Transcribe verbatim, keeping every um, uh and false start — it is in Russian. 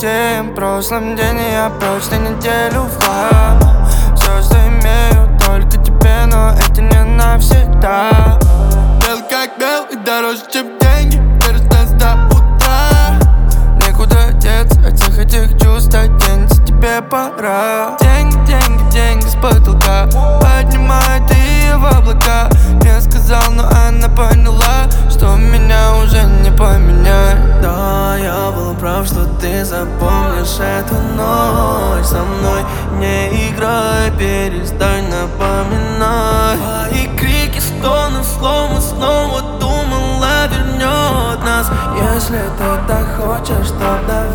тем прошлым день, и я прочь на неделю в хлам. Все, что имею, только тебе, но это не навсегда. Белый как белый, дороже, чем деньги, перестать до утра. Некуда деться от всех этих чувств, оденься, тебе пора. Деньги, деньги, деньги с потолка поднимает ее в облака. Не сказал, но она поняла, что меня уже не поменять. Да, я был прав, что ты запомнишь эту ночь со мной. Не играй, перестань напоминать. Твои крики, стоны, словно снова думала вернет нас. Если ты так хочешь, то давай.